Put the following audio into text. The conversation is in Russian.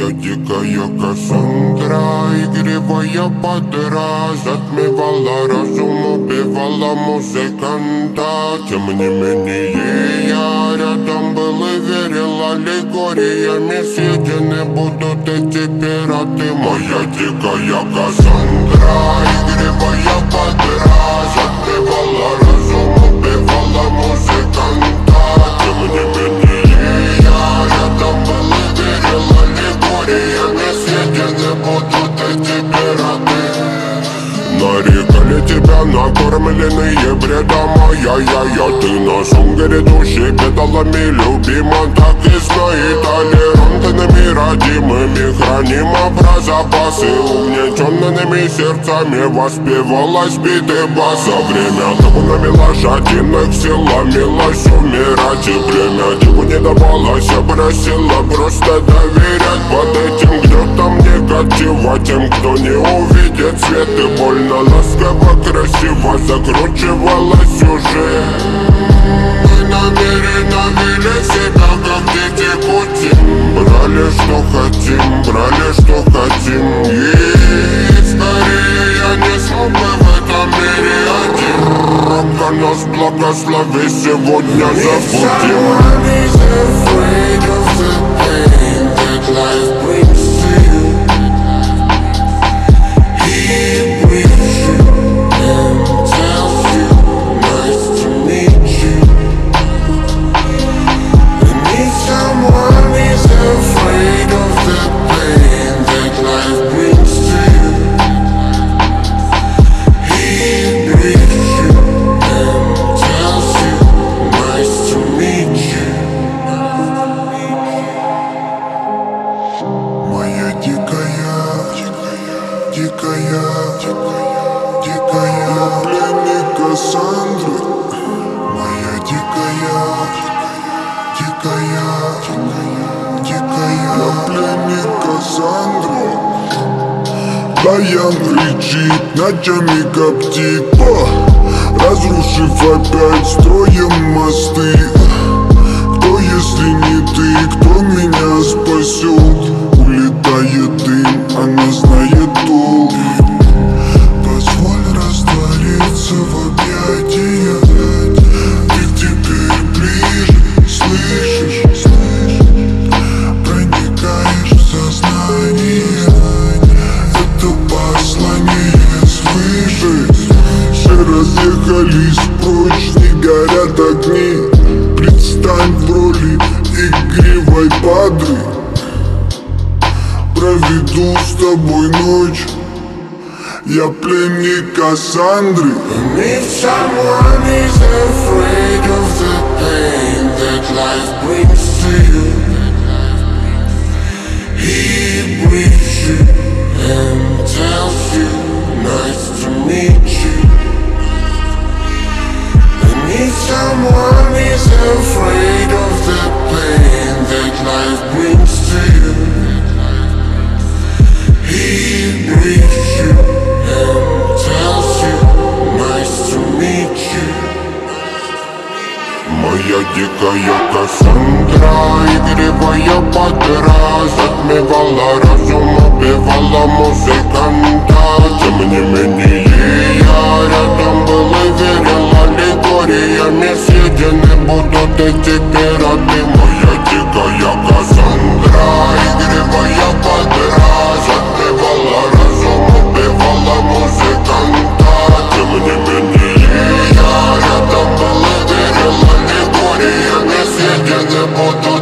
Моя дикая Кассандра, игривая подра, затмевала разум, убивала музыканта. Тем не менее я рядом был и верил аллегориями. Съедены будут эти пираты. Моя дикая Кассандра, игривая подра, затмевала разум, убивала музыканта. Тем не менее я рядом был и верил аллегориями. Съедены будут эти пираты. Нарекали тебя накормленные бредом. Ай-яй-яй, ты на шум грядущий педалами любима. Так и знай, толерантными родимыми храним про запасы. Угнетенными сердцами воспевалась биты бас. За время табунами лошадиных сила милость умирать. И время диву не давалось, просила просто доверять. Под этим гнетом негатива тем, кто не увидит свет и больно ласково, красиво закручивалась уже. Мы намеренно вели себя, как дети пути. Брали, что хотим, брали, что хотим. И скорее я не смог бы в этом мире один. Рок-нос благослови, сегодня забудем. Дикая пленник Кассандры. Моя дикая пленник Кассандры. Баян кричит, ночами коптит, разрушив опять строим мосты. Кто, если не ты, кто меня спасет? Улетает дым, она знает толк. Позволь раствориться в объятиях. Ты теперь ближе, слышишь? Проникаешь в сознание. Это послание свыше. Все разъехались прочь, не горят огни. Предстань в роли игривой падры. Проведу с тобой ночь. Я пленник Кассандры. And if someone is afraid of the pain that life brings to you, he breathes you and tells you, nice to meet you. And if someone is afraid of the pain that life brings to you, he breathes you and tells you, nice to meet you. Моя дикая Кассандра, игривая подра, затмевала разум, убивала музыканта. Тем не менее я рядом был и верил аллегориями. Съедены будут эти пираты. Моя дикая Кассандра, игривая подра, затмевала разум, убивала музыканта. Тем не менее я рядом был и верил аллегориями. Съедены будут